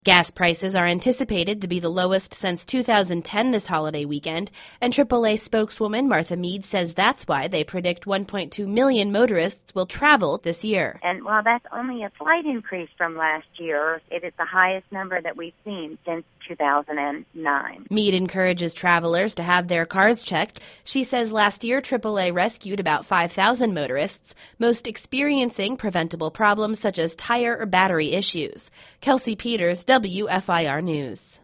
Gas prices are anticipated to be the lowest since 2010 this holiday weekend, and AAA spokeswoman Martha Mead says that's why they predict 1.2 million motorists will travel this year. And while that's only a slight increase from last year, it is the highest number that we've seen since 2009. Mead encourages travelers to have their cars checked. She says last year AAA rescued about 5,000 motorists, most experiencing preventable problems such as tire or battery issues. Kelsey Peters, WFIR News.